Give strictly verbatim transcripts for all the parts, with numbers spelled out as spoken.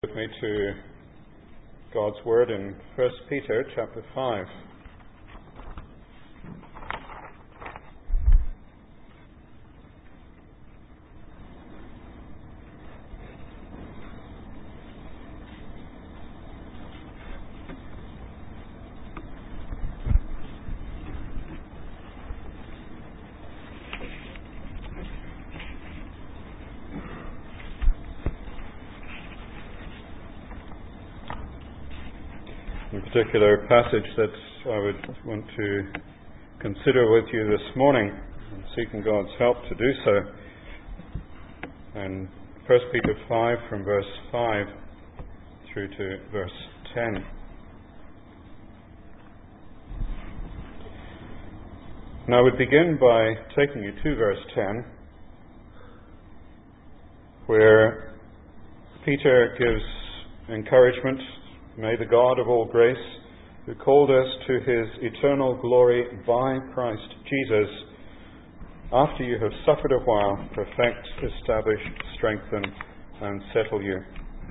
With me to God's Word in First Peter chapter five. In particular passage that I would want to consider with you this morning, and seeking God's help to do so. And First Peter five from verse five through to verse ten. Now I would begin by taking you to verse ten, where Peter gives encouragement. May the God of all grace, who called us to his eternal glory by Christ Jesus, after you have suffered a while, perfect, establish, strengthen, and settle you.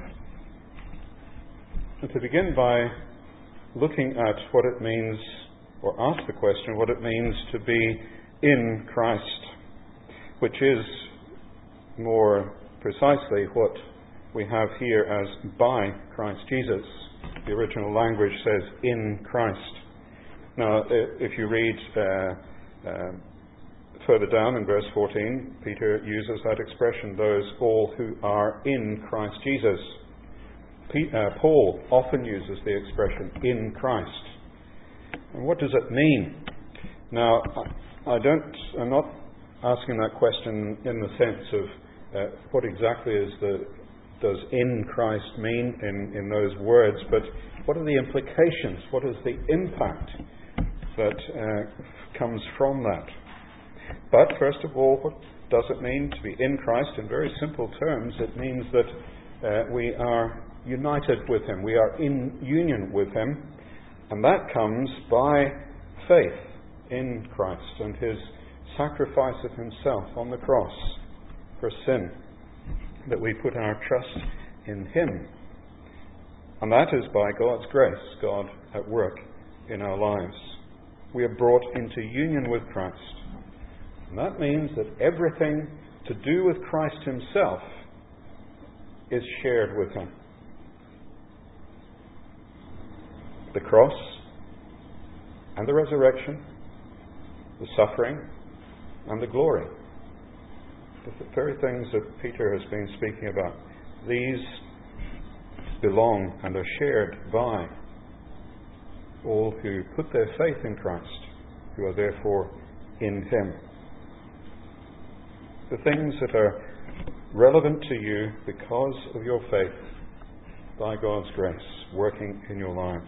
And to begin by looking at what it means, or ask the question, what it means to be in Christ, which is more precisely what we have here as by Christ Jesus. The original language says in Christ. Now, if you read uh, uh, further down in verse fourteen, Peter uses that expression, those all who are in Christ Jesus. P- uh, Paul often uses the expression in Christ. And what does it mean? Now, I don't, I'm not asking that question in the sense of uh, what exactly is the does in Christ mean in, in those words, but what are the implications? What is the impact that uh, comes from that? But first of all, what does it mean to be in Christ? In very simple terms, it means that uh, we are united with Him. We are in union with Him, and that comes by faith in Christ and His sacrifice of Himself on the cross for sin, that we put our trust in Him. And that is by God's grace, God at work in our lives. We are brought into union with Christ. And that means that everything to do with Christ Himself is shared with Him. The cross and the resurrection, the suffering and the glory. The very things that Peter has been speaking about, these belong and are shared by all who put their faith in Christ, who are therefore in Him. The things that are relevant to you because of your faith, by God's grace, working in your lives.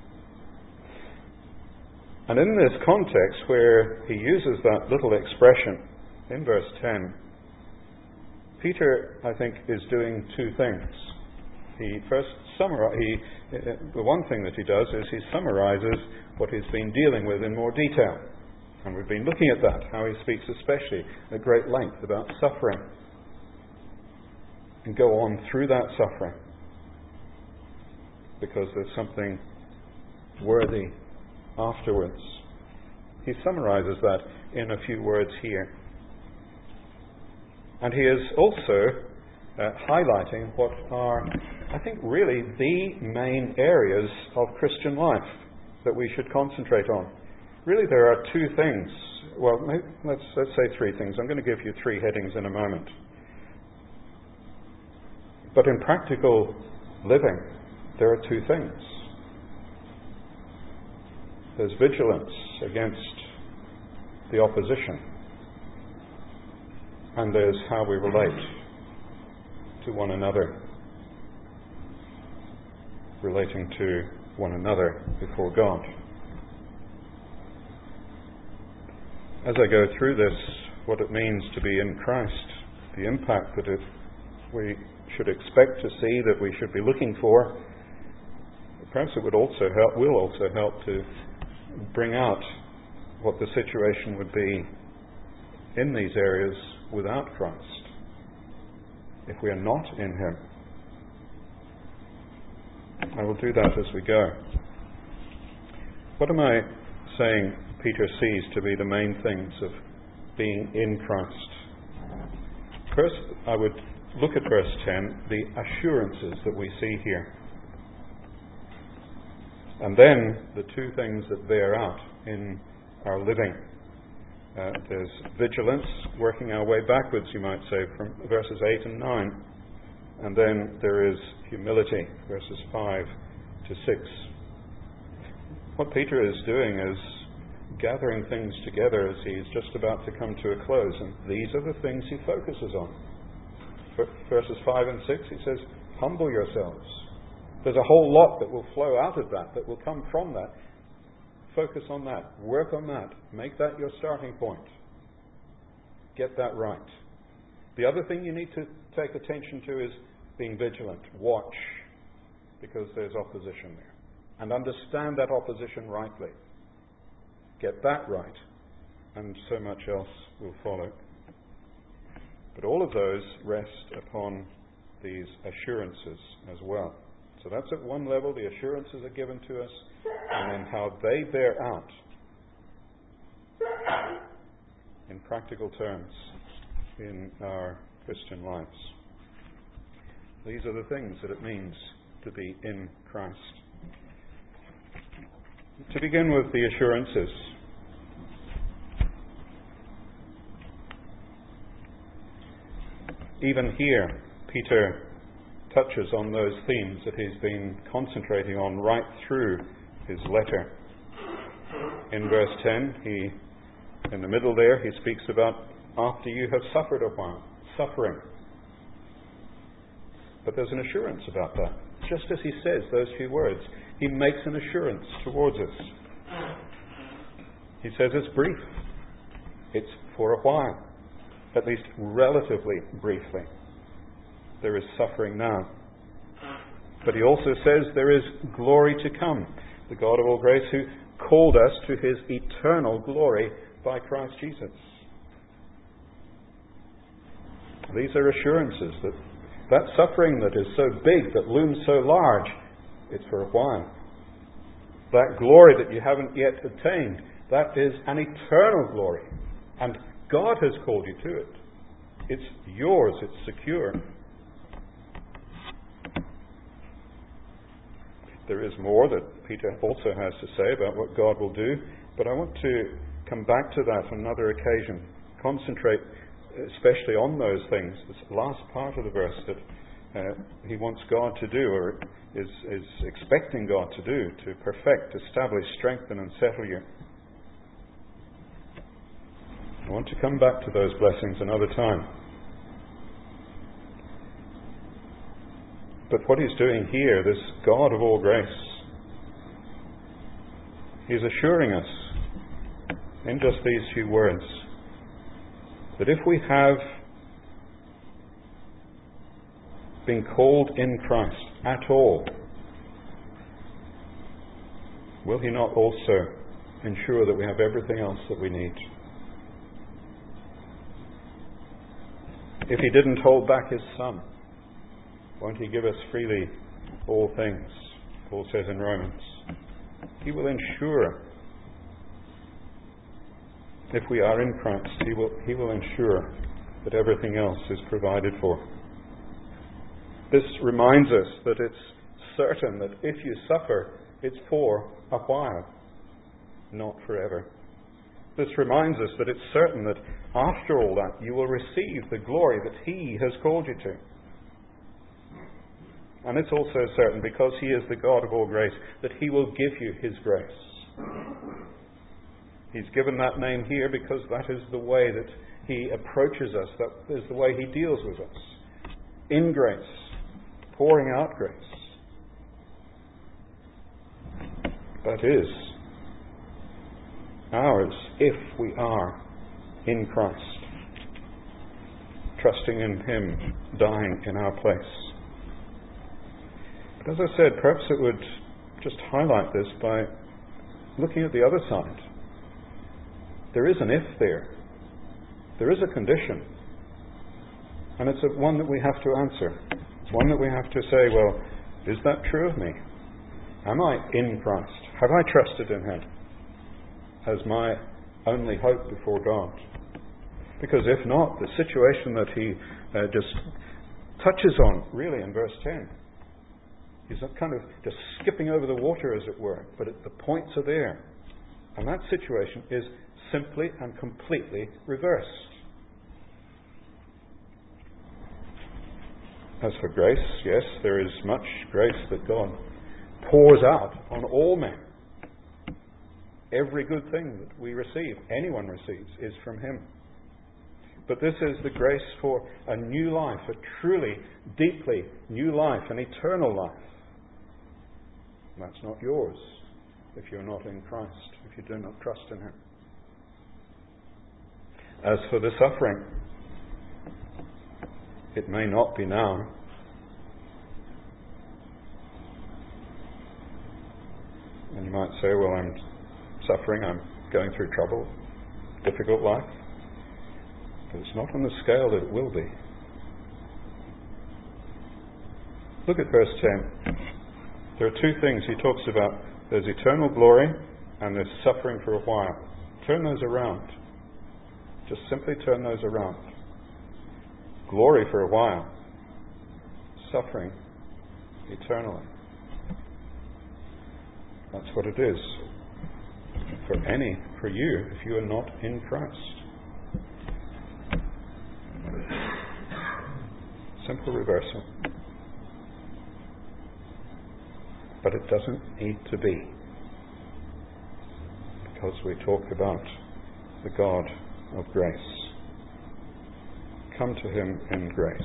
And in this context where he uses that little expression in verse ten, Peter, I think, is doing two things. He first summarizes, he, the one thing that he does is he summarizes what he's been dealing with in more detail. And we've been looking at that, how he speaks especially at great length about suffering. And go on through that suffering, because there's something worthy afterwards. He summarizes that in a few words here. And he is also uh, highlighting what are, I think, really the main areas of Christian life that we should concentrate on. Really, there are two things. Well, maybe, let's, let's say three things. I'm going to give you three headings in a moment. But in practical living, there are two things. There's vigilance against the opposition. And there's how we relate to one another, relating to one another before God. As I go through this, what it means to be in Christ, the impact that it, we should expect to see, that we should be looking for, perhaps it would also help, will also help to bring out what the situation would be in these areas without Christ, if we are not in Him. I will do that as we go. What am I saying Peter sees to be the main things of being in Christ? First, I would look at verse ten, the assurances that we see here. And then the two things that bear out in our living. Uh, there's vigilance, working our way backwards, you might say, from verses eight and nine. And then there is humility, verses five to six. What Peter is doing is gathering things together as he's just about to come to a close. And these are the things he focuses on. For verses five and six, he says, humble yourselves. There's a whole lot that will flow out of that, that will come from that. Focus on that. Work on that. Make that your starting point. Get that right. The other thing you need to take attention to is being vigilant. Watch, because there's opposition there. And understand that opposition rightly. Get that right, and so much else will follow. But all of those rest upon these assurances as well. So that's at one level, the assurances are given to us, and then how they bear out in practical terms in our Christian lives. These are the things that it means to be in Christ. To begin with the assurances. Even here, Peter touches on those themes that he's been concentrating on right through his letter. In verse ten, he, in the middle there, he speaks about after you have suffered a while, suffering. But there's an assurance about that. Just as he says those few words, he makes an assurance towards us. He says it's brief. It's for a while, at least relatively briefly. There is suffering now. But he also says there is glory to come. The God of all grace who called us to his eternal glory by Christ Jesus. These are assurances that that suffering that is so big, that looms so large, it's for a while. That glory that you haven't yet attained, that is an eternal glory. And God has called you to it. It's yours, it's secure. There is more that Peter also has to say about what God will do, but I want to come back to that on another occasion. Concentrate especially on those things, this last part of the verse that uh, he wants God to do, or is, is expecting God to do, to perfect, establish, strengthen and settle you. I want to come back to those blessings another time. But what he's doing here, this God of all grace, he's assuring us in just these few words that if we have been called in Christ at all, will he not also ensure that we have everything else that we need? If he didn't hold back his Son, won't he give us freely all things? Paul says in Romans. He will ensure, if we are in Christ, he will, he will ensure that everything else is provided for. This reminds us that it's certain that if you suffer, it's for a while, not forever. This reminds us that it's certain that after all that, you will receive the glory that he has called you to. And it's also certain, because he is the God of all grace, that he will give you his grace. He's given that name here because that is the way that he approaches us. That is the way he deals with us. In grace. Pouring out grace. That is ours if we are in Christ. Trusting in him, dying in our place. But as I said, perhaps it would just highlight this by looking at the other side. There is an if there. There is a condition. And it's a one that we have to answer. It's one that we have to say, well, is that true of me? Am I in Christ? Have I trusted in Him as my only hope before God? Because if not, the situation that he uh, just touches on, really, in verse ten, he's kind of just skipping over the water, as it were, but it, the points are there. And that situation is simply and completely reversed. As for grace, yes, there is much grace that God pours out on all men. Every good thing that we receive, anyone receives, is from Him. But this is the grace for a new life, a truly, deeply new life, an eternal life. And that's not yours if you're not in Christ, if you do not trust in Him. As for the suffering, it may not be now. And you might say, well, I'm suffering, I'm going through trouble, difficult life. But it's not on the scale that it will be. Look at verse ten. There are two things he talks about. There's eternal glory and there's suffering for a while. Turn those around. Just simply turn those around. Glory for a while. Suffering eternally. That's what it is. For any, for you, if you are not in Christ. Simple reversal. But it doesn't need to be. Because we talk about the God of grace. Come to Him in grace.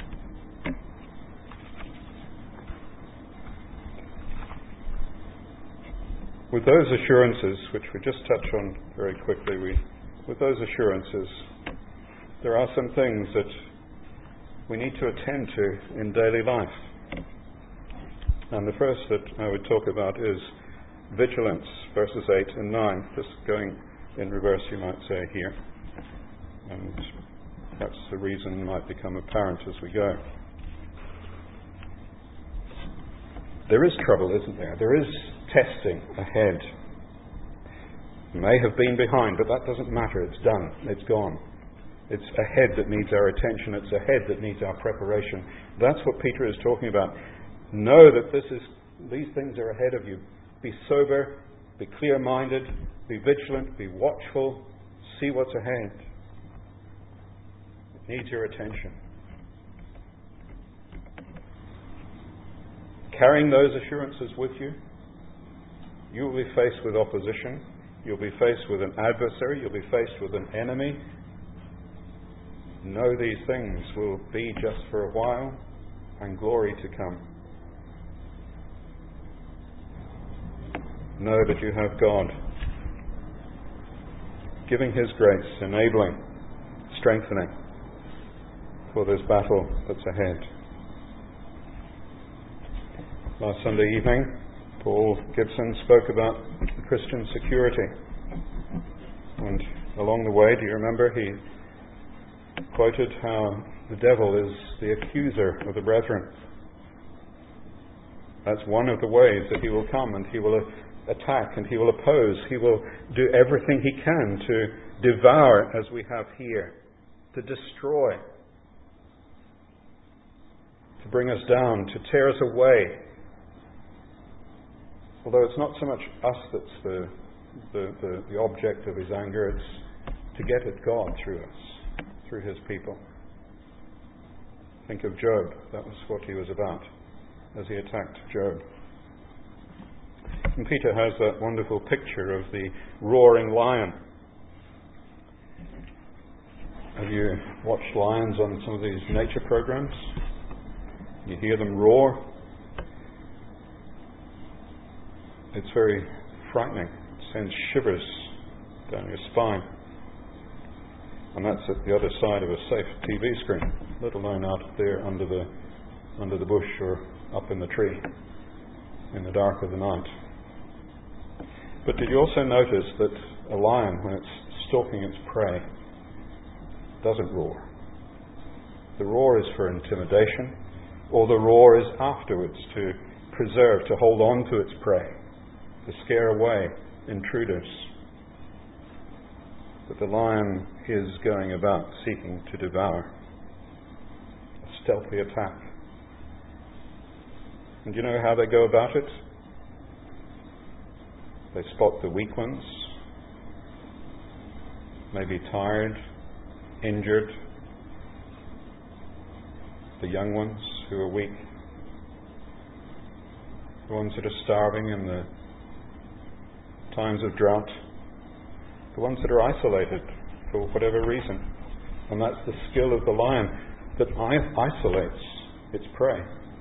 With those assurances, which we just touch on very quickly, we, with those assurances, there are some things that we need to attend to in daily life. And the first that I would talk about is vigilance, verses eight and nine, just going in reverse, you might say, here. And perhaps the reason might become apparent as we go. There is trouble, isn't there? There is testing ahead. It may have been behind, but that doesn't matter. It's done. It's gone. It's ahead that needs our attention. It's ahead that needs our preparation. That's what Peter is talking about. Know that this is; these things are ahead of you. Be sober, be clear-minded, be vigilant, be watchful. See what's ahead. It needs your attention. Carrying those assurances with you, you will be faced with opposition. You'll be faced with an adversary. You'll be faced with an enemy. Know these things will be just for a while and glory to come. Know that you have God giving His grace, enabling, strengthening for this battle that's ahead. Last Sunday evening, Paul Gibson spoke about Christian security. And along the way, do you remember, he quoted how the devil is the accuser of the brethren. That's one of the ways that he will come, and he will attack, and he will oppose. He will do everything he can to devour, as we have here, to destroy, to bring us down, to tear us away. Although it's not so much us that's the, the, the, the object of his anger, it's to get at God through us, through His people. Think of Job. That was what he was about as he attacked Job. And Peter has that wonderful picture of the roaring lion. Have you watched lions on some of these nature programs? You hear them roar. It's very frightening. It sends shivers down your spine. And that's at the other side of a safe T V screen, let alone out there under the under the bush or up in the tree in the dark of the night. But did you also notice that a lion, when it's stalking its prey, doesn't roar? The roar is for intimidation, or the roar is afterwards to preserve, to hold on to its prey, to scare away intruders. But the lion is going about seeking to devour. A stealthy attack. And do you know how they go about it? They spot the weak ones, maybe tired, injured, the young ones who are weak, the ones that are starving in the times of drought, the ones that are isolated for whatever reason. And that's the skill of the lion, that isolates its prey.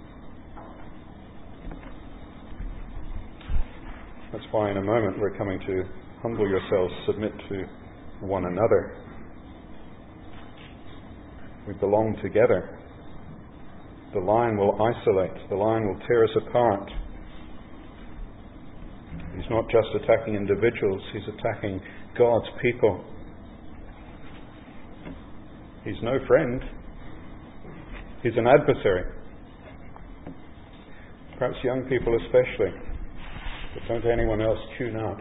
That's why in a moment we're coming to humble yourselves, submit to one another. We belong together. The lion will isolate. The lion will tear us apart. He's not just attacking individuals, he's attacking God's people. He's no friend. He's an adversary. Perhaps young people especially. But don't anyone else tune out.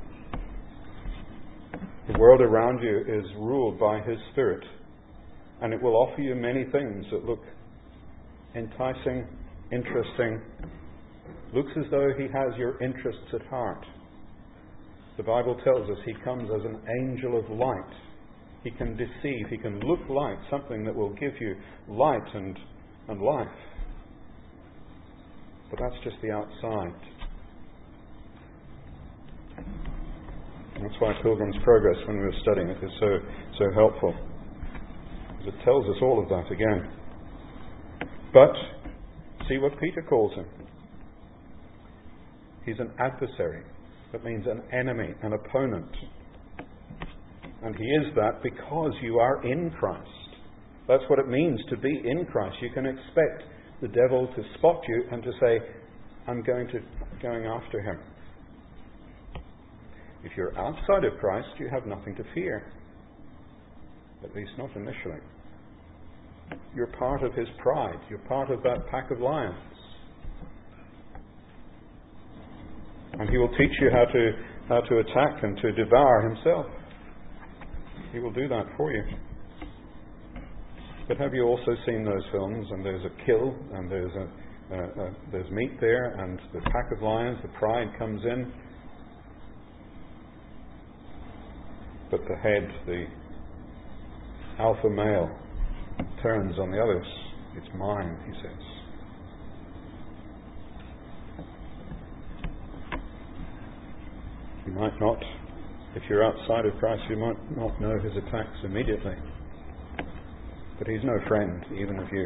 The world around you is ruled by His Spirit, and it will offer you many things that look enticing, interesting, looks as though He has your interests at heart. The Bible tells us He comes as an angel of light. He can deceive, He can look like something that will give you light and, and life. But that's just the outside. That's why Pilgrim's Progress, when we were studying it, is so, so helpful. Because it tells us all of that again. But see what Peter calls him. He's an adversary. That means an enemy, an opponent. And he is that because you are in Christ. That's what it means to be in Christ. You can expect the devil to spot you and to say, I'm going to going after him. If you're outside of Christ, you have nothing to fear. At least not initially. You're part of his pride. You're part of that pack of lions. And he will teach you how to how to attack and to devour himself. He will do that for you. But have you also seen those films, and there's a kill, and there's a, uh, uh, there's meat there, and the pack of lions, the pride comes in, but the head, the alpha male, turns on the others. It's mine, he says. You might not, if you're outside of Christ, you might not know his attacks immediately. But he's no friend, even of you.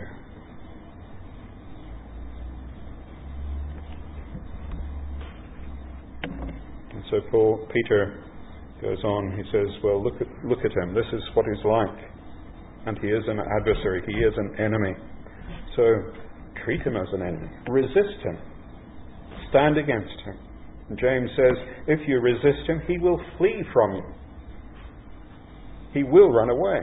And so Paul, Peter goes on, he says, well, look at, look at him. This is what he's like. And he is an adversary. He is an enemy. So treat him as an enemy. Resist him. Stand against him. And James says, if you resist him, he will flee from you. He will run away.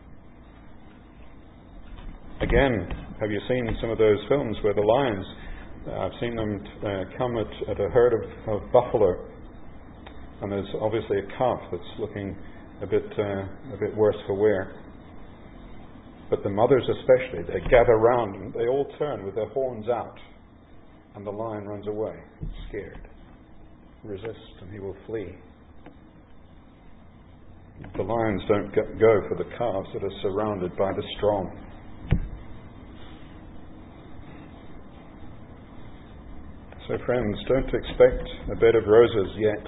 Again, have you seen some of those films where the lions, uh, I've seen them uh, come at, at a herd of, of buffalo, and there's obviously a calf that's looking a bit uh, a bit worse for wear. But the mothers especially, they gather round and they all turn with their horns out, and the lion runs away, scared. Resist and he will flee. The lions don't go for the calves that are surrounded by the strong. So friends, don't expect a bed of roses yet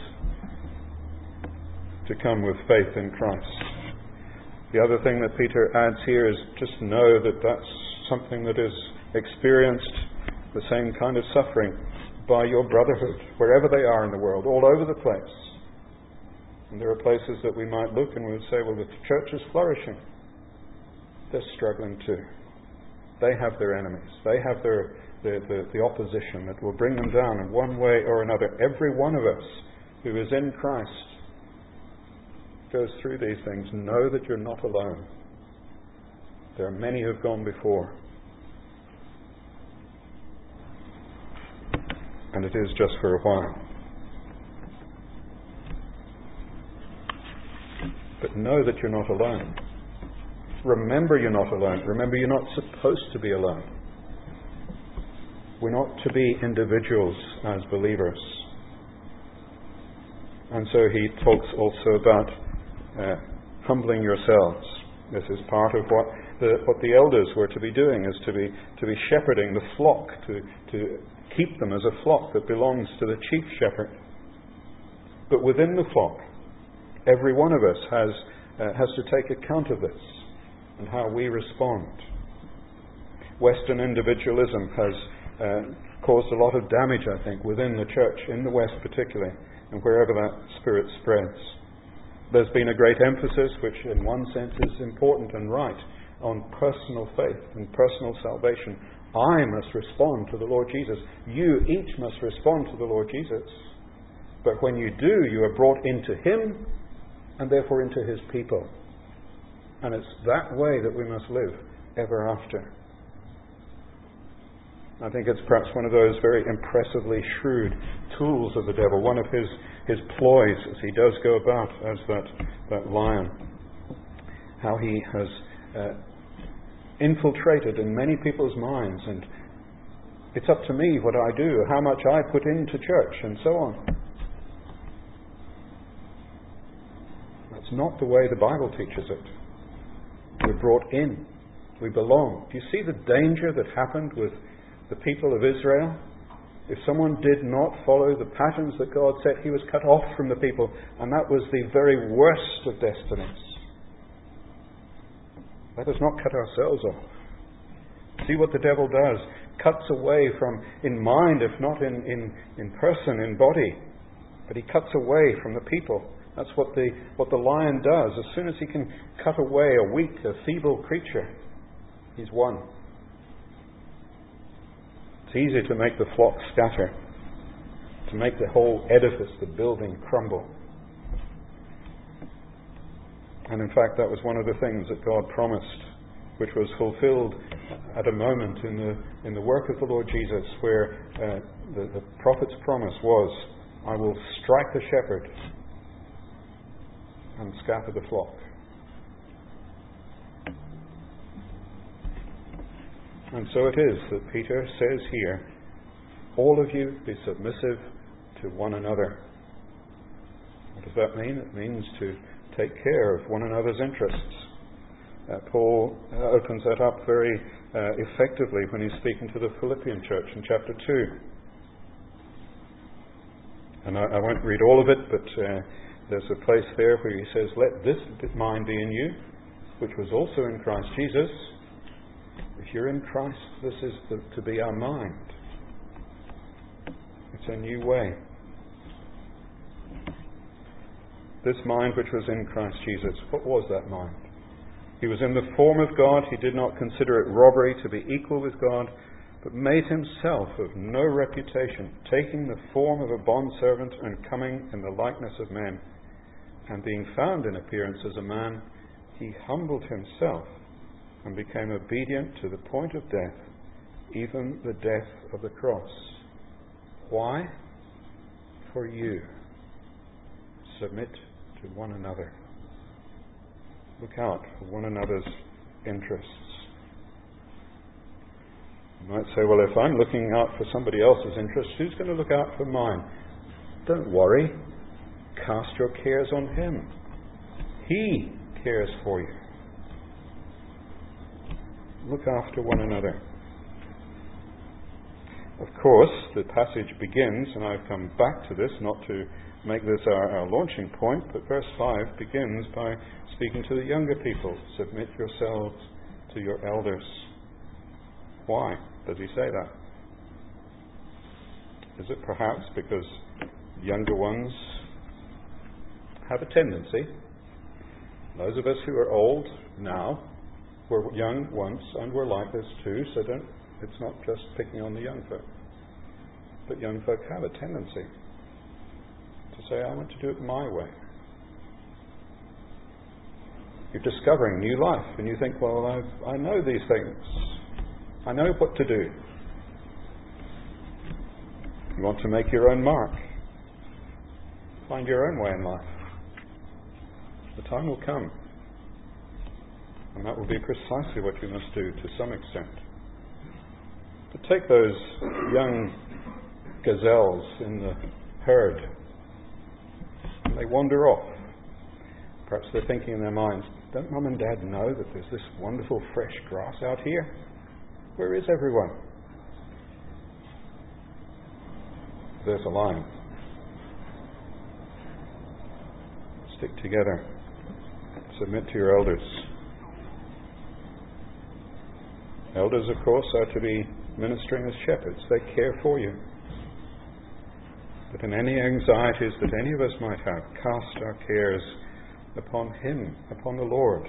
to come with faith in Christ. The other thing that Peter adds here is just know that that's something that is experienced, the same kind of suffering, by your brotherhood, wherever they are in the world, all over the place. And there are places that we might look and we would say, well, the church is flourishing. They're struggling too. They have their enemies. They have their the, the, the opposition that will bring them down in one way or another. Every one of us who is in Christ goes through these things. Know that you're not alone. There are many who have gone before. and it is just for a while. But know that you're not alone. Remember you're not alone. Remember you're not supposed to be alone. We're not to be individuals as believers. And so he talks also about uh, humbling yourselves. This is part of what the, what the elders were to be doing, is to be to be shepherding the flock, to, to keep them as a flock that belongs to the chief shepherd. But within the flock, every one of us has uh, has to take account of this and how we respond. Western individualism has uh, caused a lot of damage, I think, within the church, in the West particularly, and wherever that spirit spreads. There's been a great emphasis, which in one sense is important and right, on personal faith and personal salvation. I must respond to the Lord Jesus. You each must respond to the Lord Jesus. But when you do, you are brought into Him and therefore into His people. And it's that way that we must live ever after. I think it's perhaps one of those very impressively shrewd tools of the devil, one of his, his ploys as he does go about as that, that lion. How he has uh, infiltrated in many people's minds, and it's up to me what I do, how much I put into church, and so on. That's not the way the Bible teaches it. We're brought in. We belong. Do you see the danger that happened with the people of Israel? If someone did not follow the patterns that God set, he was cut off from the people, and that was the very worst of destinies. Let us not cut ourselves off. See what the devil does. Cuts away from, in mind, if not in, in, in person, in body, but he cuts away from the people. That's what the what the lion does. As soon as he can cut away a weak, a feeble creature, he's won. It's easy to make the flock scatter, to make the whole edifice, the building, crumble. And in fact, that was one of the things that God promised, which was fulfilled at a moment in the in the work of the Lord Jesus, where uh, the, the prophet's promise was, I will strike the shepherd and scatter the flock. And so it is that Peter says here, all of you be submissive to one another. What does that mean? It means to take care of one another's interests. Uh, Paul uh, opens that up very uh, effectively when he's speaking to the Philippian church in chapter two. And I, I won't read all of it, but uh, there's a place there where he says, let this mind be in you, which was also in Christ Jesus. If you're in Christ, this is the, to be our mind. It's a new way. This mind which was in Christ Jesus, what was that mind? He was in the form of God. He did not consider it robbery to be equal with God, but made himself of no reputation, taking the form of a bondservant and coming in the likeness of men. And being found in appearance as a man, he humbled himself and became obedient to the point of death, even the death of the cross. Why? For you. Submit to one another. Look out for one another's interests. You might say, well, if I'm looking out for somebody else's interests, who's going to look out for mine? Don't worry. Cast your cares on Him. He cares for you. Look after one another. Of course, the passage begins, and I've come back to this, not to make this our, our launching point, but verse five begins by speaking to the younger people. Submit yourselves to your elders. Why does he say that? Is it perhaps because younger ones have a tendency, those of us who are old now were young once and were like this too, so don't, it's not just picking on the young folk. But young folk have a tendency to say, I want to do it my way. You're discovering new life and you think, well, I've, I know these things. I know what to do. want to make your own mark. Find your own way in life. The time will come. And that will be precisely what you must do to some extent. But take those young gazelles in the herd, and they wander off. Perhaps they're thinking in their minds, don't Mum and Dad know that there's this wonderful fresh grass out here? Where is everyone? There's a lion. Stick together. Submit to your elders. Elders, of course, are to be ministering as shepherds. They care for you. But in any anxieties that any of us might have, cast our cares upon Him, upon the Lord.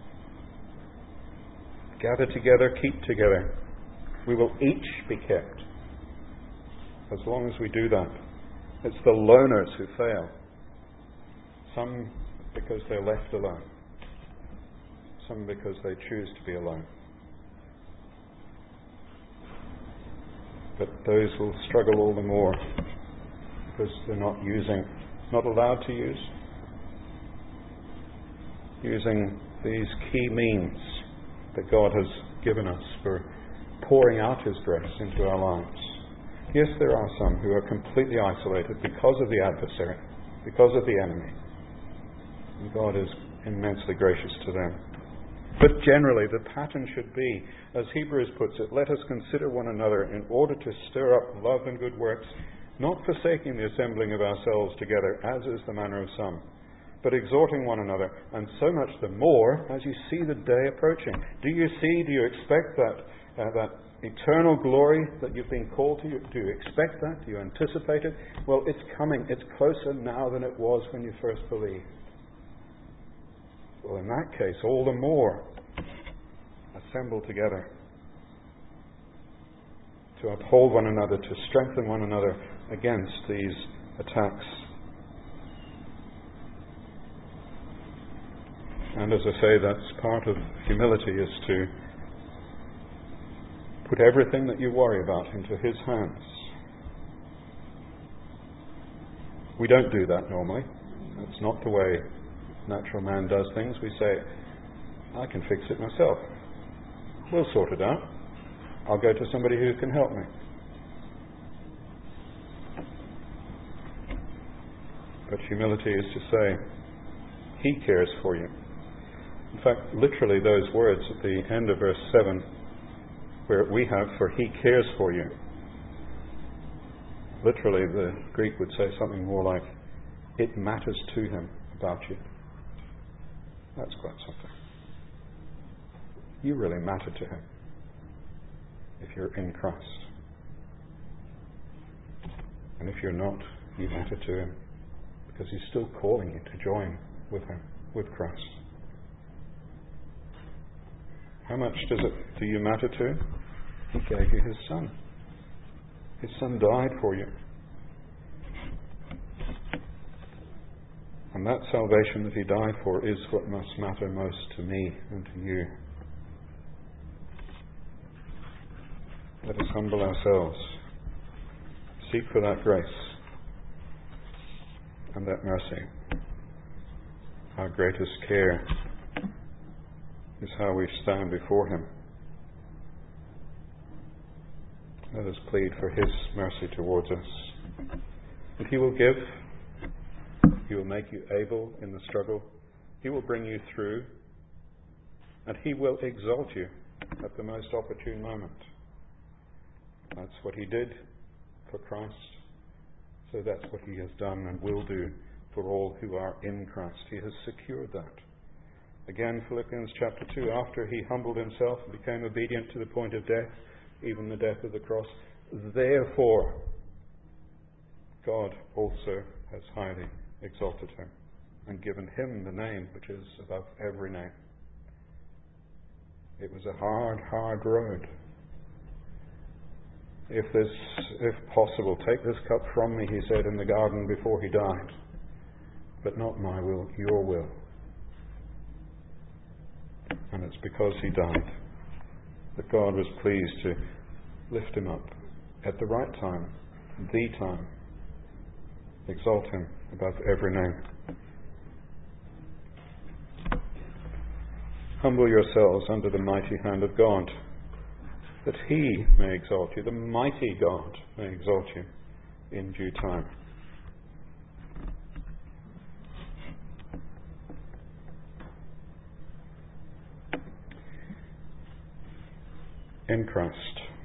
Gather together, keep together. We will each be kept. As long as we do that. It's the loners who fail. Some because they're left alone. Some because they choose to be alone. But those will struggle all the more because they're not using, not allowed to use, using these key means that God has given us for pouring out His grace into our lives. Yes, there are some who are completely isolated because of the adversary, because of the enemy. And God is immensely gracious to them. But generally, the pattern should be, as Hebrews puts it, let us consider one another in order to stir up love and good works, not forsaking the assembling of ourselves together, as is the manner of some, but exhorting one another, and so much the more as you see the day approaching. Do you see, do you expect that, uh, that eternal glory that you've been called to? Do you expect that? Do you anticipate it? Well, it's coming. It's closer now than it was when you first believed. Well, in that case, all the more assemble together to uphold one another, to strengthen one another against these attacks. And as I say, that's part of humility, is to put everything that you worry about into His hands. We don't do that normally. That's not the way natural man does things. We say, I can fix it myself. We'll sort it out. I'll go to somebody who can help me. But humility is to say, He cares for you. In fact, literally those words at the end of verse seven, where we have, for He cares for you. Literally, the Greek would say something more like, it matters to Him about you. That's quite something. You really matter to Him if you're in Christ. And if you're not, you matter to Him because He's still calling you to join with Him, with Christ. How much does it do you matter to Him? He gave you His Son. His Son died for you. And that salvation that He died for is what must matter most to me and to you. Let us humble ourselves, seek for that grace and that mercy. Our greatest care is how we stand before Him. Let us plead for His mercy towards us. And He will give. He will make you able in the struggle. He will bring you through. And He will exalt you at the most opportune moment. That's what He did for Christ. So that's what He has done and will do for all who are in Christ. He has secured that. Again, Philippians chapter two, after He humbled Himself and became obedient to the point of death, even the death of the cross, therefore God also has highly exalted Him and given Him the name which is above every name. It was a hard, hard road. If this, if possible, take this cup from me, He said in the garden before He died. But not my will, your will. And it's because He died that God was pleased to lift Him up at the right time, the time. Exalt him above every name. Humble yourselves under the mighty hand of God, that he may exalt you, the mighty God may exalt you in due time. In Christ,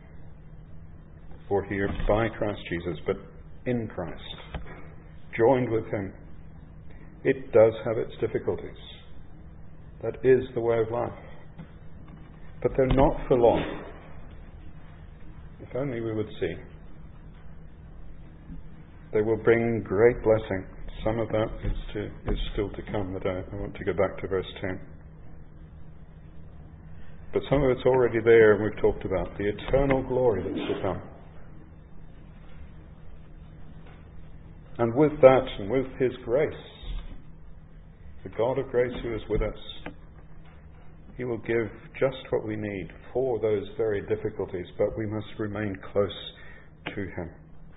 or here by Christ Jesus, but in Christ, joined with him. It does have its difficulties. That is the way of life. But they're not for long. If only we would see. They will bring great blessing. Some of that is to is still to come. That I, I want to go back to verse ten. But some of it's already there, and we've talked about the eternal glory that's to come. And with that, and with his grace, the God of grace who is with us, he will give just what we need for those very difficulties, but we must remain close to him.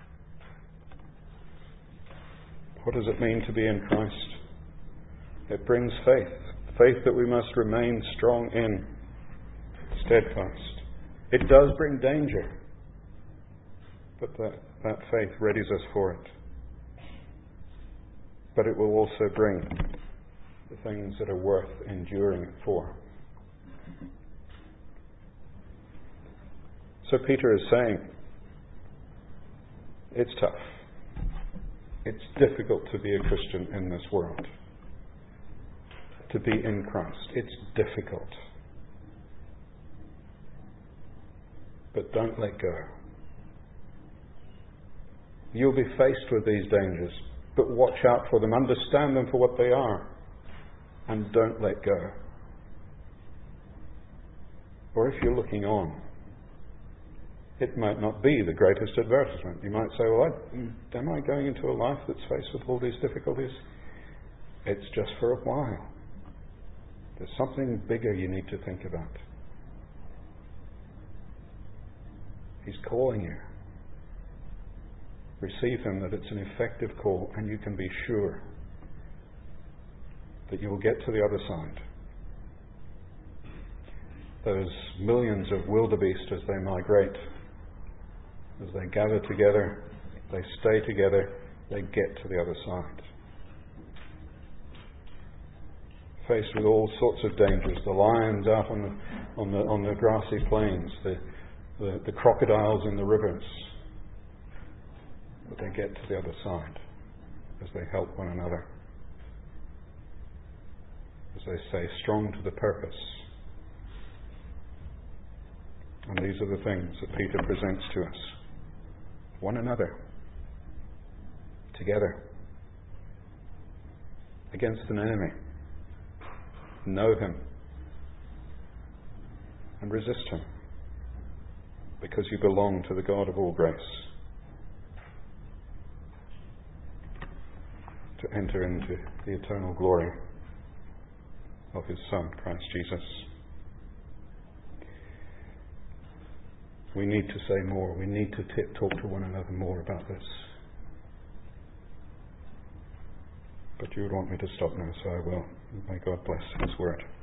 What does it mean to be in Christ? It brings faith. Faith that we must remain strong in, steadfast. It does bring danger, but that, that faith readies us for it. But it will also bring the things that are worth enduring it for. So Peter is saying, it's tough. It's difficult to be a Christian in this world. To be in Christ. It's difficult. But don't let go. You'll be faced with these dangers, but watch out for them. Understand them for what they are. And don't let go. Or if you're looking on, it might not be the greatest advertisement. You might say, well, I, am I going into a life that's faced with all these difficulties? It's just for a while. There's something bigger you need to think about. He's calling you. Receive him, that it's an effective call, and you can be sure that you will get to the other side. Those millions of wildebeest, as they migrate, as they gather together, they stay together, they get to the other side. Faced with all sorts of dangers, the lions out on the on the on the grassy plains, the the, the crocodiles in the rivers, but they get to the other side as they help one another. As they say, strong to the purpose. And these are the things that Peter presents to us. One another. Together. Against an enemy. Know him. And resist him. Because you belong to the God of all grace. To enter into the eternal glory of his Son, Christ Jesus. We need to say more. We need to t- talk to one another more about this. But you would want me to stop now, so I will. May God bless his word.